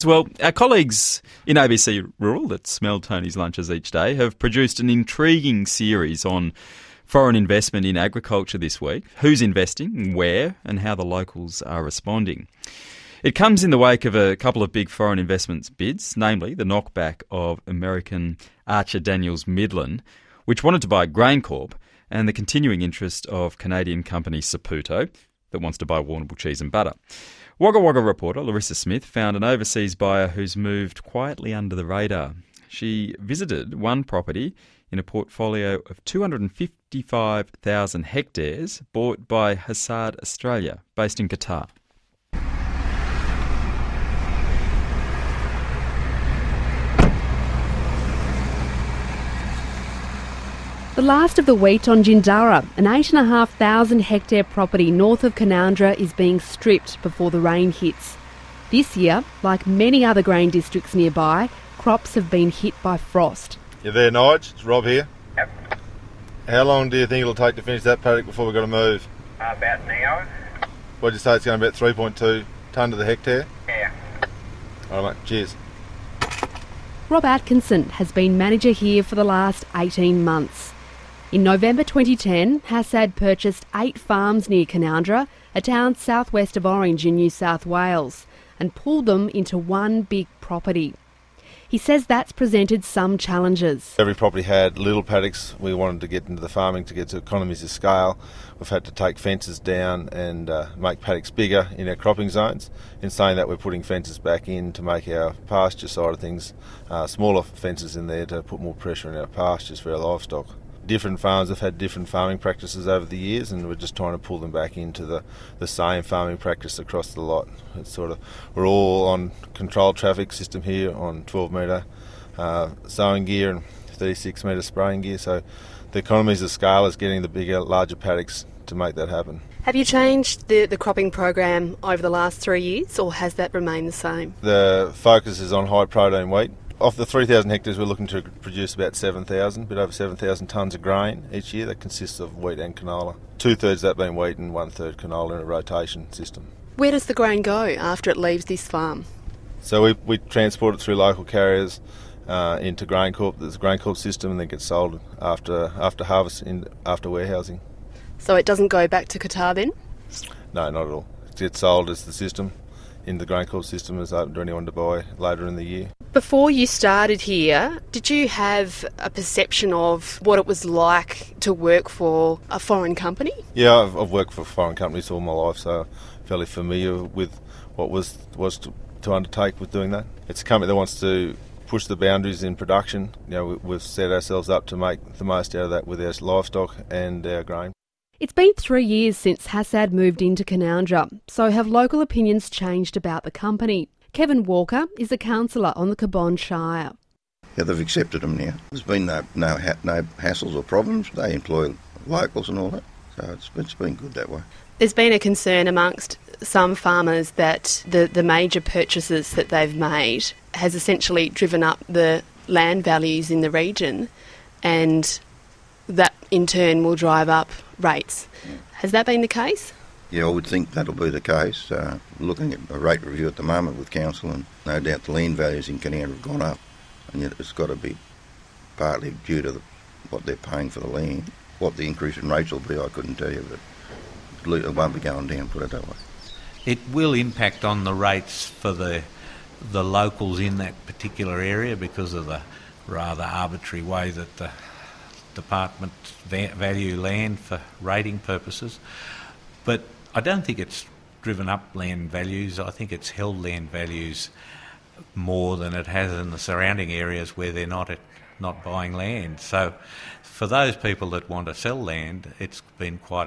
Well, our colleagues in ABC Rural that smell Tony's lunches each day have produced an intriguing series on foreign investment in agriculture this week, who's investing, where, and how the locals are responding. It comes in the wake of a couple of big foreign investments bids, namely the knockback of American Archer Daniels Midland, which wanted to buy GrainCorp, and the continuing interest of Canadian company Saputo, that wants to buy Warrnambool Cheese and Butter. Wagga Wagga reporter Larissa Smith found an overseas buyer who's moved quietly under the radar. She visited one property in a portfolio of 255,000 hectares bought by Hassad Australia, based in Qatar. The last of the wheat on Jindara, an 8,500 hectare property north of Canowindra, is being stripped before the rain hits. This year, like many other grain districts nearby, crops have been hit by frost. You there, Nige? It's Rob here. Yep. How long do you think it'll take to finish that paddock before we've got to move? About an hour. What'd you say, it's going to be about 3.2 tonne to the hectare? Yeah. All right, mate. Cheers. Rob Atkinson has been manager here for the last 18 months. In November 2010, Hassad purchased 8 farms near Canowindra, a town southwest of Orange in New South Wales, and pulled them into one big property. He says that's presented some challenges. Every property had little paddocks. We wanted to get into the farming to get to economies of scale. We've had to take fences down and make paddocks bigger in our cropping zones. In saying that, we're putting fences back in to make our pasture side of things, smaller fences in there to put more pressure on our pastures for our livestock. Different farms have had different farming practices over the years, and we're just trying to pull them back into the same farming practice across the lot. It's we're all on controlled traffic system here on 12 metre sowing gear and 36 metre spraying gear, so the economies of scale is getting the bigger, larger paddocks to make that happen. Have you changed the cropping program over the last 3 years, or has that remained the same? The focus is on high protein wheat. Off the 3,000 hectares, we're looking to produce about 7,000, a bit over 7,000 tonnes of grain each year. That consists of wheat and canola. 2/3 of that being wheat and 1/3 canola in a rotation system. Where does the grain go after it leaves this farm? So we transport it through local carriers into GrainCorp. There's a GrainCorp system, and then gets sold after harvest, after warehousing. So it doesn't go back to Qatar then? No, not at all. It gets sold as the system. In the GrainCorp system is open to anyone to buy later in the year. Before you started here, did you have a perception of what it was like to work for a foreign company? Yeah, I've worked for foreign companies all my life, so I'm fairly familiar with what was to undertake with doing that. It's a company that wants to push the boundaries in production. You know, we've set ourselves up to make the most out of that with our livestock and our grain. It's been 3 years since Hassad moved into Canowindra, so have local opinions changed about the company? Kevin Walker is a councillor on the Cabonne Shire. Yeah, they've accepted them now. There's been no hassles or problems. They employ locals and all that, so it's been good that way. There's been a concern amongst some farmers that the major purchases that they've made has essentially driven up the land values in the region, and that in turn will drive up rates. Has that been the case? Yeah, I would think that'll be the case. Looking at a rate review at the moment with council, and no doubt the land values in Canowindra have gone up, and yet it's got to be partly due to what they're paying for the land. What the increase in rates will be, I couldn't tell you, but it won't be going down, put it that way. It will impact on the rates for the locals in that particular area because of the rather arbitrary way that the department value land for rating purposes. But I don't think it's driven up land values. I think it's held land values more than it has in the surrounding areas where they're not buying land. So for those people that want to sell land, it's been quite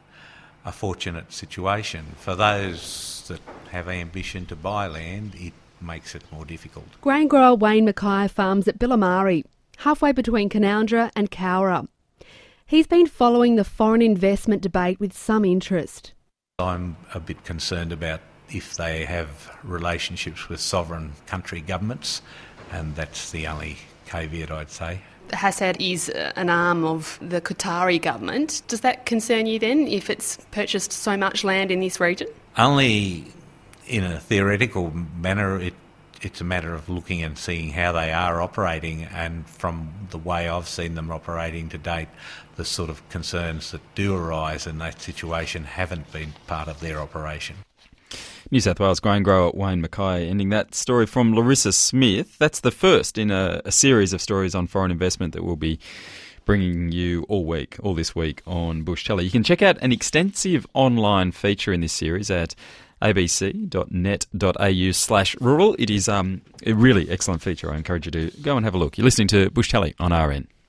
a fortunate situation. For those that have ambition to buy land, it makes it more difficult. Grain grower Wayne Mackay farms at Billamari, halfway between Canowindra and Cowra. He's been following the foreign investment debate with some interest. I'm a bit concerned about if they have relationships with sovereign country governments, and that's the only caveat I'd say. Hassad is an arm of the Qatari government. Does that concern you then, if it's purchased so much land in this region? Only in a theoretical manner. it's a matter of looking and seeing how they are operating, and from the way I've seen them operating to date, the sort of concerns that do arise in that situation haven't been part of their operation. New South Wales grain grower Wayne Mackay ending that story from Larissa Smith. That's the first in a series of stories on foreign investment that we'll be bringing you all this week on Bush Telly. You can check out an extensive online feature in this series at abc.net.au/rural. It is a really excellent feature. I encourage you to go and have a look. You're listening to Bush Telly on RN.